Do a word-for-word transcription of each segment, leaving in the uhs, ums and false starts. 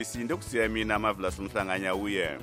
Sindokusiya mina Marvelous Mhlanganya uye.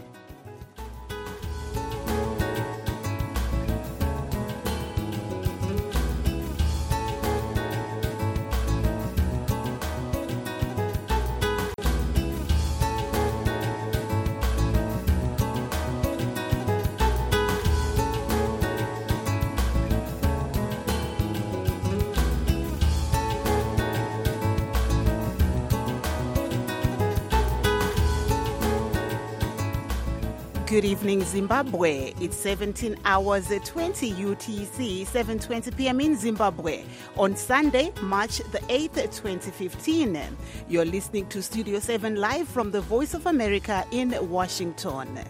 Good evening, Zimbabwe. It's seventeen hours, twenty U T C, seven twenty p.m. in Zimbabwe on Sunday, March the eighth, twenty fifteen. You're listening to Studio seven live from the Voice of America in Washington.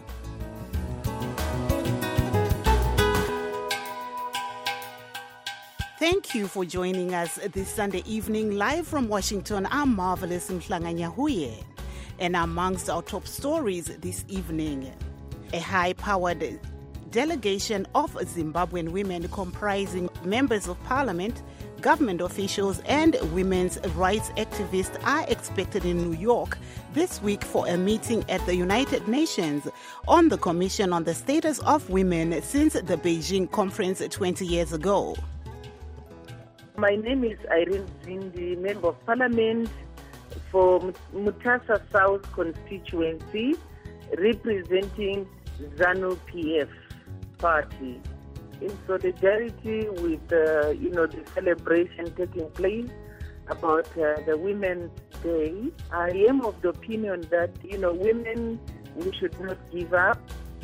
Thank you for joining us this Sunday evening live from Washington. I'm Marvelous Mhlanganya Huye. And amongst our top stories this evening, a high-powered delegation of Zimbabwean women comprising members of parliament, government officials, and women's rights activists are expected in New York this week for a meeting at the United Nations on the Commission on the Status of Women since the Beijing conference twenty years ago. My name is Irene Zindi, Member of Parliament for Mutasa South constituency, representing ZANU-P F party. In solidarity with uh, you know the celebration taking place about uh, the Women's Day, I am of the opinion that you know women, we should not give up.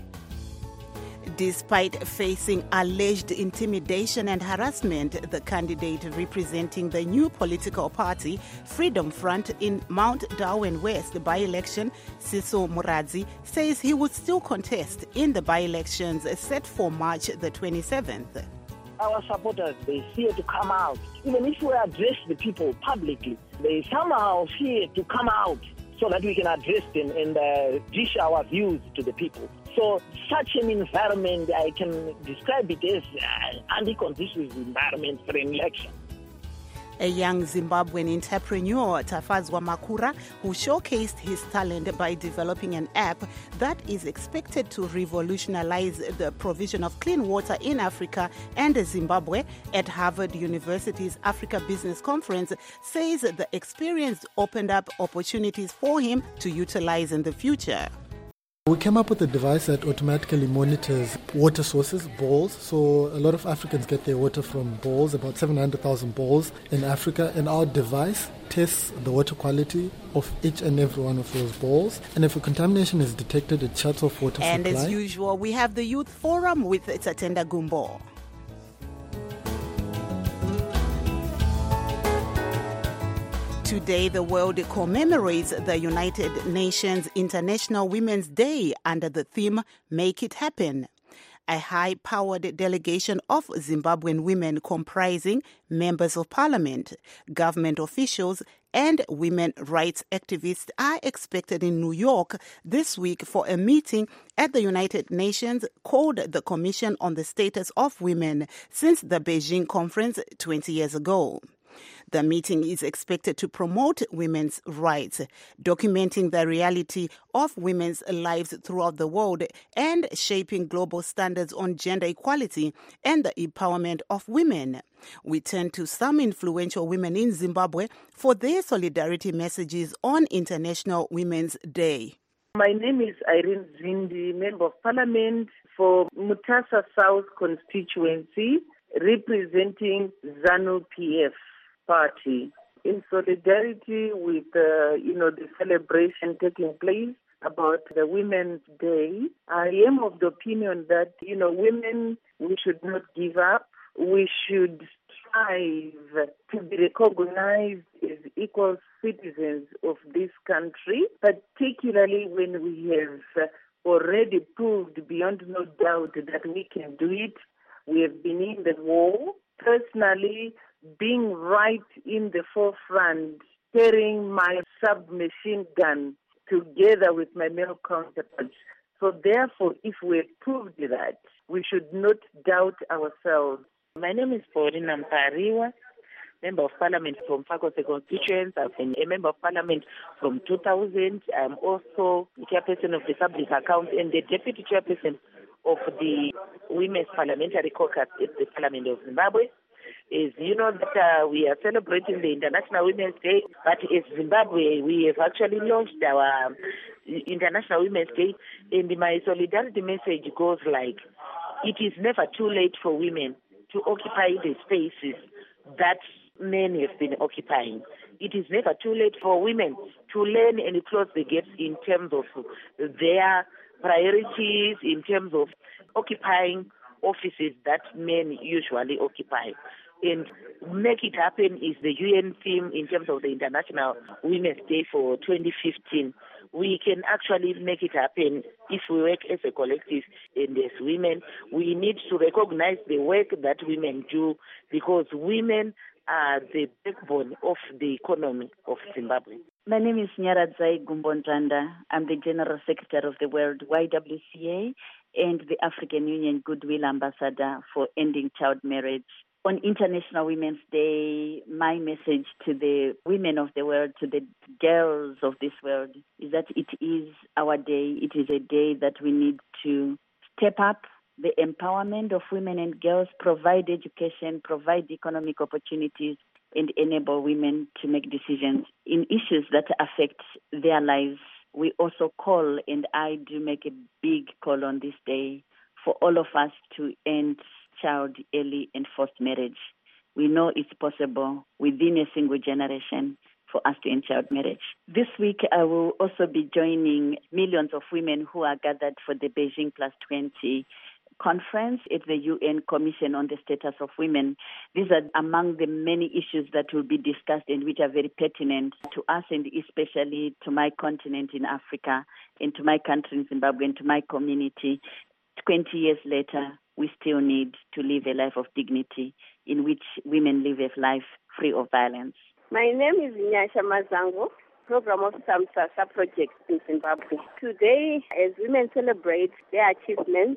Despite facing alleged intimidation and harassment, the candidate representing the new political party, Freedom Front, in Mount Darwin West by-election, Siso Muradzi, says he would still contest in the by-elections set for March the twenty-seventh. Our supporters, they fear to come out. Even if we address the people publicly, they somehow fear to come out so that we can address them and uh, dish our views to the people. So such an environment, I can describe it as an anti-conditions environment for an election. A young Zimbabwean entrepreneur, Tafazwa Makura, who showcased his talent by developing an app that is expected to revolutionize the provision of clean water in Africa and Zimbabwe at Harvard University's Africa Business Conference, says the experience opened up opportunities for him to utilize in the future. We came up with a device that automatically monitors water sources, bowls. So a lot of Africans get their water from bowls, about seven hundred thousand bowls in Africa. And our device tests the water quality of each and every one of those bowls. And if a contamination is detected, it shuts off water and supply. And as usual, we have the Youth Forum with Tatenda Gumbo. Today, the world commemorates the United Nations International Women's Day under the theme, Make It Happen. A high-powered delegation of Zimbabwean women comprising members of parliament, government officials, and women rights activists are expected in New York this week for a meeting at the United Nations called the Commission on the Status of Women since the Beijing conference twenty years ago. The meeting is expected to promote women's rights, documenting the reality of women's lives throughout the world and shaping global standards on gender equality and the empowerment of women. We turn to some influential women in Zimbabwe for their solidarity messages on International Women's Day. My name is Irene Zindi, Member of Parliament for Mutasa South constituency, representing ZANU-P F party. In solidarity with uh, you know the celebration taking place about the Women's Day, I am of the opinion that you know women, we should not give up. We should strive to be recognized as equal citizens of this country, particularly when we have already proved beyond no doubt that we can do it. We have been in the war. Personally, being right in the forefront, carrying my submachine gun together with my male counterparts. So therefore, if we have proved that, we should not doubt ourselves. My name is Paulina Mpariwa, Member of Parliament from Fakose constituency. I've been a Member of Parliament from two thousand. I'm also the Chairperson of the Public Accounts and the Deputy Chairperson of the Women's Parliamentary Caucus at the Parliament of Zimbabwe. Is you know that uh, we are celebrating the International Women's Day, but as Zimbabwe, we have actually launched our um, International Women's Day, and my solidarity message goes like, it is never too late for women to occupy the spaces that men have been occupying. It is never too late for women to learn and close the gaps in terms of their priorities, in terms of occupying offices that men usually occupy. And Make It Happen is the U N theme in terms of the International Women's Day for twenty fifteen. We can actually make it happen if we work as a collective and as women. We need to recognize the work that women do, because women are the backbone of the economy of Zimbabwe. My name is Nyaradzai Gumbondanda. I'm the General Secretary of the World Y W C A and the African Union Goodwill Ambassador for Ending Child Marriage. On International Women's Day, my message to the women of the world, to the girls of this world, is that it is our day. It is a day that we need to step up the empowerment of women and girls, provide education, provide economic opportunities, and enable women to make decisions in issues that affect their lives. We also call, and I do make a big call on this day, for all of us to end child early and forced marriage. We know it's possible within a single generation for us to end child marriage. This week, I will also be joining millions of women who are gathered for the Beijing Plus twenty conference at the U N Commission on the Status of Women. These are among the many issues that will be discussed and which are very pertinent to us, and especially to my continent in Africa and to my country in Zimbabwe and to my community. twenty years later, we still need to live a life of dignity in which women live a life free of violence. My name is Nyasha Mazango, Program Officer MSASA Project in Zimbabwe. Today, as women celebrate their achievements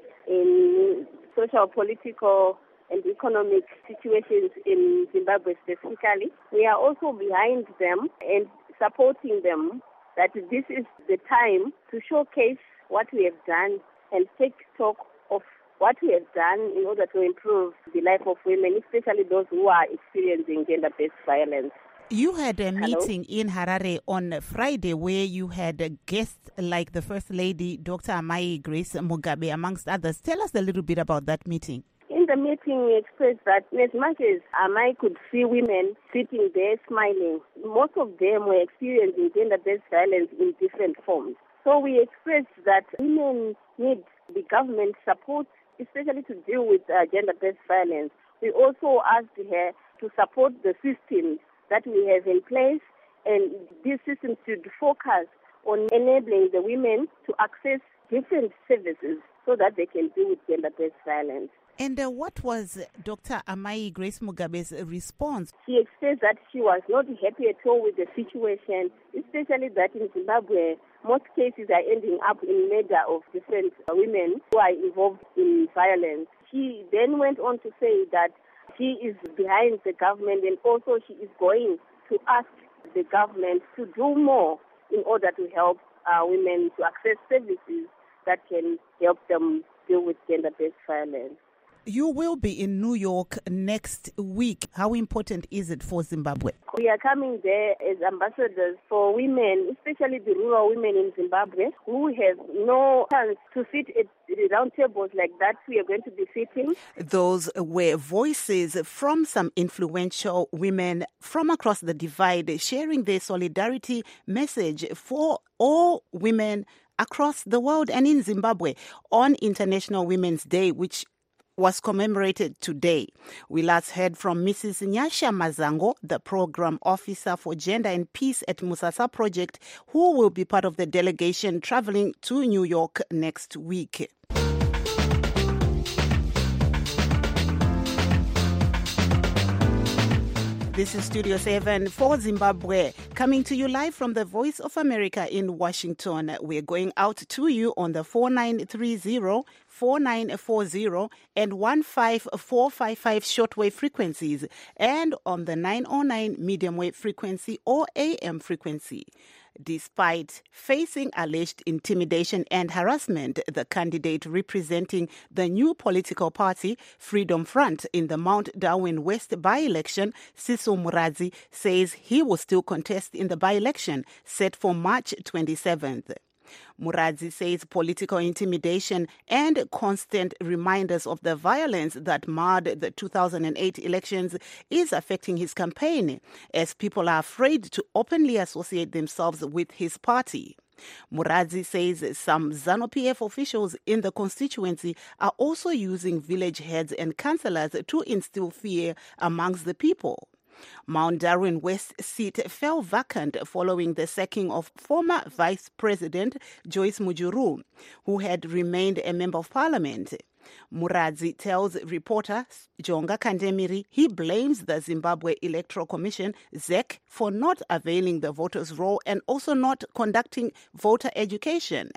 in social, political, and economic situations in Zimbabwe specifically, we are also behind them and supporting them, that this is the time to showcase what we have done and take stock of what we have done in order to improve the life of women, especially those who are experiencing gender-based violence. You had a Hello? meeting in Harare on Friday where you had guests like the First Lady, Doctor Amai Grace Mugabe, amongst others. Tell us a little bit about that meeting. In the meeting, we expressed that as much as Amai could see women sitting there smiling, most of them were experiencing gender-based violence in different forms. So we expressed that women need the government support, especially to deal with uh, gender-based violence. We also asked her to support the systems that we have in place, and these systems should focus on enabling the women to access different services so that they can deal with gender-based violence. And uh, what was Doctor Amai Grace Mugabe's response? She expressed that she was not happy at all with the situation, especially that in Zimbabwe, most cases are ending up in murder of different women who are involved in violence. She then went on to say that she is behind the government, and also she is going to ask the government to do more in order to help uh, women to access services that can help them deal with gender-based violence. You will be in New York next week. How important is it for Zimbabwe? We are coming there as ambassadors for women, especially the rural women in Zimbabwe, who have no chance to sit at the round tables like that we are going to be sitting. Those were voices from some influential women from across the divide sharing their solidarity message for all women across the world and in Zimbabwe on International Women's Day, which was commemorated today. We last heard from Missus Nyasha Mazango, the Program Officer for Gender and Peace at MSASA Project, who will be part of the delegation traveling to New York next week. This is Studio seven for Zimbabwe, coming to you live from the Voice of America in Washington. We're going out to you on the four nine three zero, four nine four zero and one five four five five shortwave frequencies, and on the nine oh nine medium wave frequency or A M frequency. Despite facing alleged intimidation and harassment, the candidate representing the new political party, Freedom Front, in the Mount Darwin West by-election, Siso Muradzi, says he will still contest in the by-election set for March twenty-seventh. Muradzi says political intimidation and constant reminders of the violence that marred the two thousand eight elections is affecting his campaign, as people are afraid to openly associate themselves with his party. Muradzi says some ZANU-P F officials in the constituency are also using village heads and councillors to instill fear amongst the people. Mount Darwin West seat fell vacant following the sacking of former Vice President Joyce Mujuru, who had remained a member of parliament. Muradzi tells reporter Jonga Kandemiri he blames the Zimbabwe Electoral Commission, Z E C, for not availing the voters' roll and also not conducting voter education.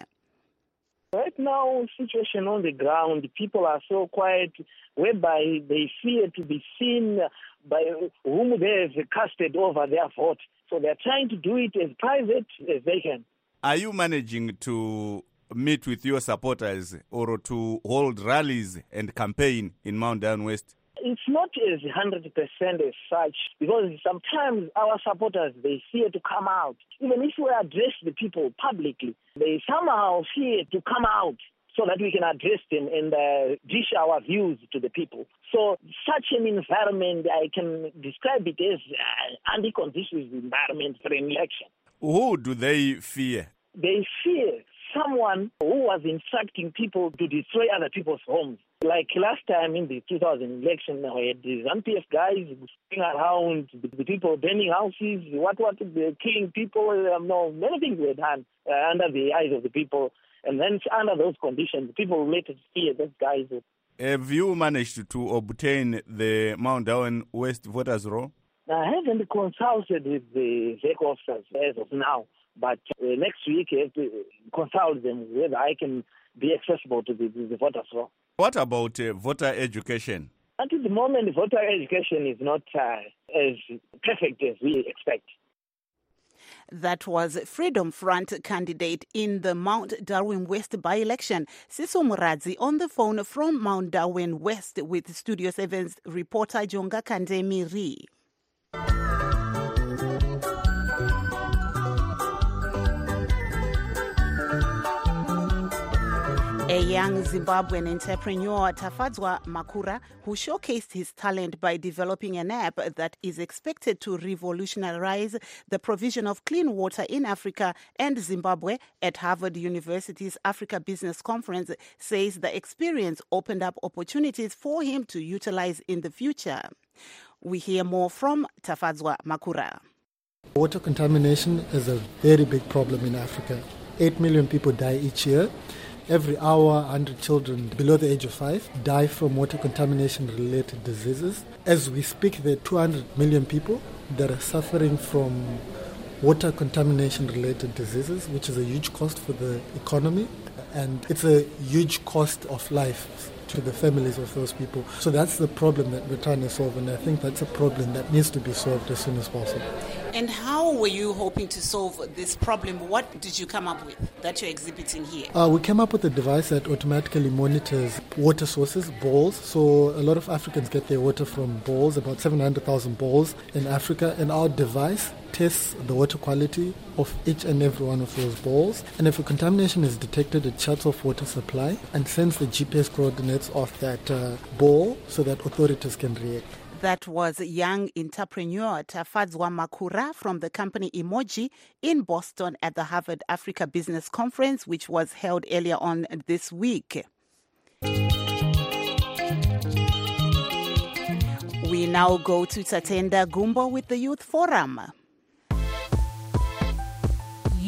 Right now, situation on the ground, people are so quiet, whereby they fear to be seen by whom they have casted over their vote. So they're trying to do it as private as they can. Are you managing to meet with your supporters or to hold rallies and campaign in Mount Darwin West? It's not as one hundred percent as such, because sometimes our supporters, they fear to come out. Even if we address the people publicly, they somehow fear to come out so that we can address them and uh, dish our views to the people. So such an environment, I can describe it as uh, anti-conditions environment for an election. Who do they fear? They fear someone who was instructing people to destroy other people's homes. Like last time in the two thousand election, we had the ZANU P F guys going around, the people burning houses, what, what, killing people. Um, no, many things were done uh, under the eyes of the people. And then under those conditions, people related to fear those guys. Have you managed to obtain the Mount Darwin West voters' roll? I haven't consulted with the Z E C officers as of now, but uh, next week I have to consult them whether I can be accessible to the, the voters' roll. What about uh, voter education? Until the moment, voter education is not uh, as perfect as we expect. That was Freedom Front candidate in the Mount Darwin West by-election, Siso Muradzi, on the phone from Mount Darwin West with Studio seven's reporter Jonga Kandemiri. A young Zimbabwean entrepreneur, Tafadzwa Makura, who showcased his talent by developing an app that is expected to revolutionize the provision of clean water in Africa and Zimbabwe at Harvard University's Africa Business Conference, says the experience opened up opportunities for him to utilize in the future. We hear more from Tafadzwa Makura. Water contamination is a very big problem in Africa. Eight million people die each year. Every hour, one hundred children below the age of five die from water contamination-related diseases. As we speak, there are two hundred million people that are suffering from water contamination-related diseases, which is a huge cost for the economy, and it's a huge cost of life to the families of those people. So that's the problem that we're trying to solve, and I think that's a problem that needs to be solved as soon as possible. And how were you hoping to solve this problem? What did you come up with that you're exhibiting here? Uh, we came up with a device that automatically monitors water sources, bowls. So a lot of Africans get their water from bowls, about seven hundred thousand bowls in Africa, and our device tests the water quality of each and every one of those bowls. And if a contamination is detected, it shuts off water supply and sends the G P S coordinates of that uh, bowl so that authorities can react. That was young entrepreneur Tafadzwa Makura from the company Emoji in Boston at the Harvard Africa Business Conference, which was held earlier on this week. We now go to Tatenda Gumbo with the Youth Forum.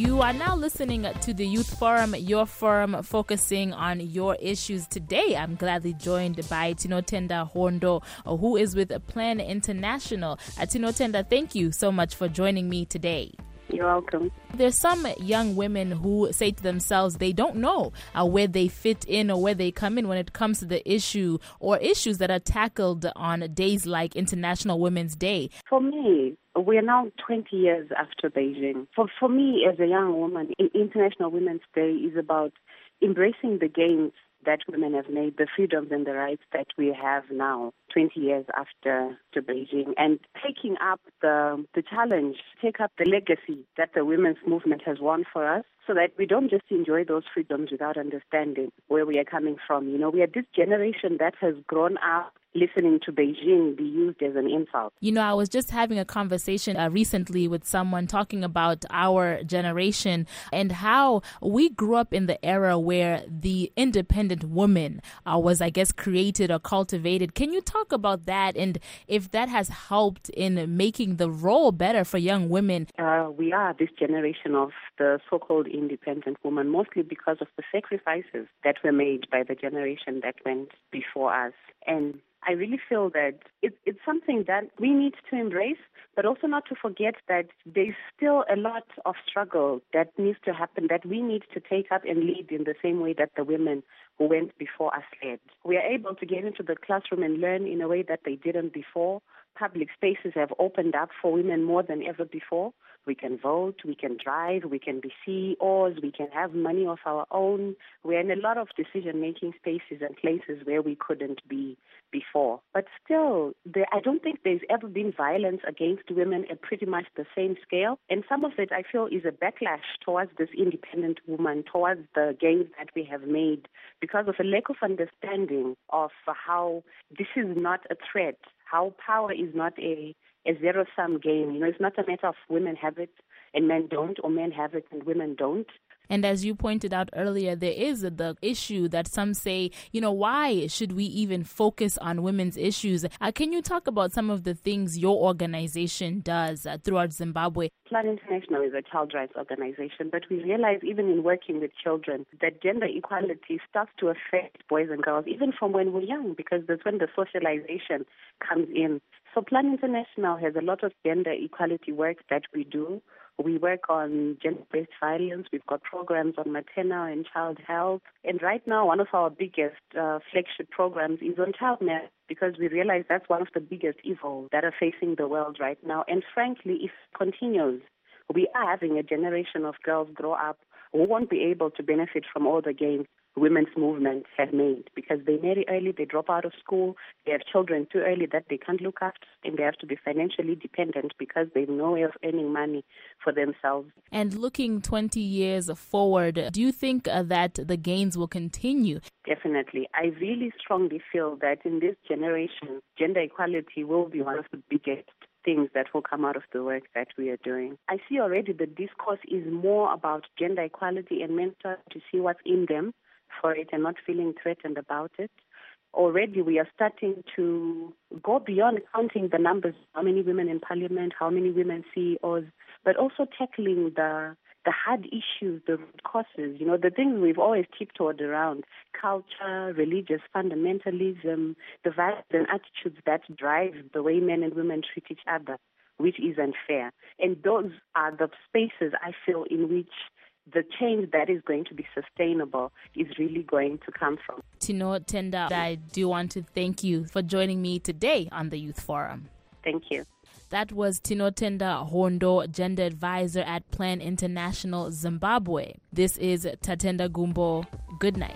You are now listening to the Youth Forum, your forum focusing on your issues. Today, I'm gladly joined by Tinotenda Hondo, who is with Plan International. Uh, Tinotenda, thank you so much for joining me today. You're welcome. There's some young women who say to themselves they don't know uh, where they fit in or where they come in when it comes to the issue or issues that are tackled on days like International Women's Day. For me, we're now twenty years after Beijing. For, for me, as a young woman, International Women's Day is about embracing the gains that women have made, the freedoms and the rights that we have now, twenty years after to Beijing, and taking up the the challenge, take up the legacy that the women's movement has won for us, so that we don't just enjoy those freedoms without understanding where we are coming from. You know, we are this generation that has grown up listening to Beijing be used as an insult. You know, I was just having a conversation uh, recently with someone talking about our generation and how we grew up in the era where the independent woman uh, was, I guess, created or cultivated. Can you talk about that and if that has helped in making the role better for young women? Uh, we are this generation of the so-called independent woman, mostly because of the sacrifices that were made by the generation that went before us. And I really feel that it, it's something that we need to embrace, but also not to forget that there's still a lot of struggle that needs to happen, that we need to take up and lead in the same way that the women who went before us led. We are able to get into the classroom and learn in a way that they didn't before. Public spaces have opened up for women more than ever before. We can vote, we can drive, we can be C E Os, we can have money of our own. We're in a lot of decision-making spaces and places where we couldn't be before. But still, there, I don't think there's ever been violence against women at pretty much the same scale. And some of it, I feel, is a backlash towards this independent woman, towards the gains that we have made because of a lack of understanding of how this is not a threat, how power is not a a zero-sum game. You know, it's not a matter of women have it and men don't, or men have it and women don't. And as you pointed out earlier, there is the issue that some say, you know, why should we even focus on women's issues? Uh, can you talk about some of the things your organization does uh, throughout Zimbabwe? Plan International is a child rights organization, but we realize even in working with children that gender equality starts to affect boys and girls, even from when we're young, because that's when the socialization comes in. So Plan International has a lot of gender equality work that we do. We work on gender-based violence. We've got programs on maternal and child health. And right now, one of our biggest uh, flagship programs is on child marriage, because we realize that's one of the biggest evils that are facing the world right now. And frankly, if it continues, we are having a generation of girls grow up who won't be able to benefit from all the gains women's movement have made, because they marry early, they drop out of school, they have children too early that they can't look after, and they have to be financially dependent because they have no way of earning money for themselves. And looking twenty years forward, do you think uh, that the gains will continue? Definitely. I really strongly feel that in this generation, gender equality will be one of the biggest things that will come out of the work that we are doing. I see already the discourse is more about gender equality and men start to see what's in them for it and not feeling threatened about it. Already we are starting to go beyond counting the numbers, how many women in parliament, how many women C E Os, but also tackling the the hard issues, the root causes, you know, the things we've always tiptoed around, culture, religious fundamentalism, the values and attitudes that drive the way men and women treat each other, which is unfair. And those are the spaces I feel in which the change that is going to be sustainable is really going to come from. Tinotenda, I do want to thank you for joining me today on the Youth Forum. Thank you. That was Tinotenda Hondo, Gender Advisor at Plan International Zimbabwe. This is Tatenda Gumbo. Good night.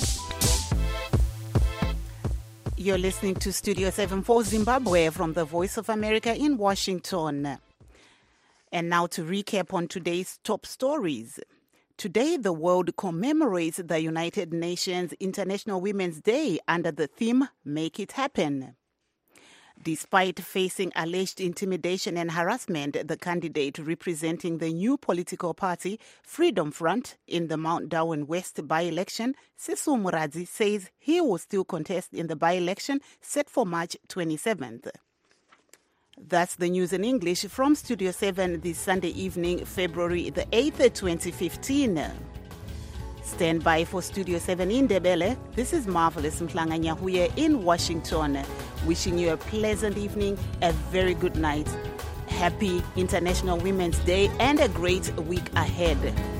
You're listening to Studio seven for Zimbabwe from the Voice of America in Washington. And now to recap on today's top stories. Today, the world commemorates the United Nations International Women's Day under the theme, Make It Happen. Despite facing alleged intimidation and harassment, the candidate representing the new political party, Freedom Front, in the Mount Darwin West by-election, Sisu Muradzi, says he will still contest in the by-election set for March twenty-seventh. That's the news in English from Studio seven this Sunday evening, February the eighth, twenty fifteen. Stand by for Studio seven in Ndebele. This is Marvelous Mhlanganyahuye in Washington. Wishing you a pleasant evening, a very good night. Happy International Women's Day and a great week ahead.